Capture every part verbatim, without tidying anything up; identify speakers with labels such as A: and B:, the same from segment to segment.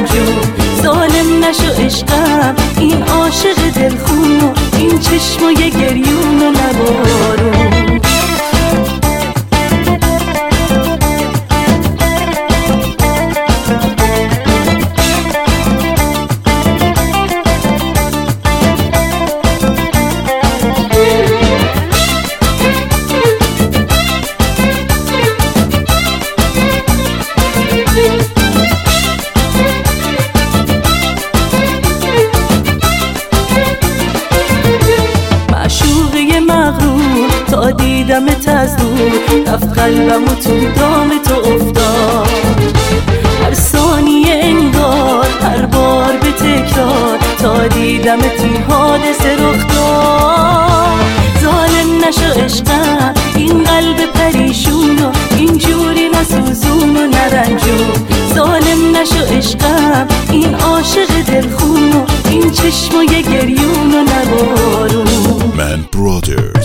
A: نرنجون. ظالم نشو عشقم، این عاشق دلخون و این چشمای گریون و لبارون. مغرور تا دیدمت از دور، رفت قلبم و تو دام تو افتاد. هر ثانیه انگار هر بار به تکرار، تا دیدمت این حادثه رخ داد. ظالم نشو عشقم، این قلب پریشون و این جوری نسوزون و نرنجون. ظالم نشو عشقم، این عاشق دلخون و این چشمای گریون و نبارون.
B: Man Brothers.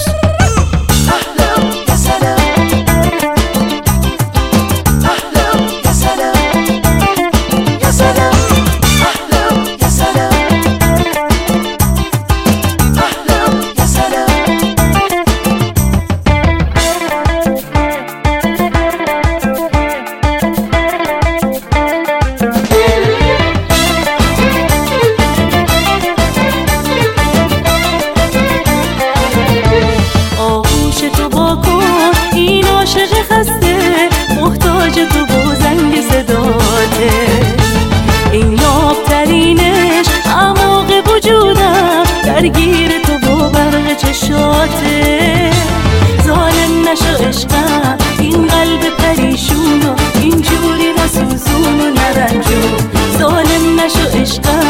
B: محتاج تو با زنگ صداته، این لابترینش اعماق وجودم، درگیر تو با برق چشاته. ظالم نشو عشقم، این قلب پریشون و این جوری نسوزون و نرنجون. ظالم نشو عشقم،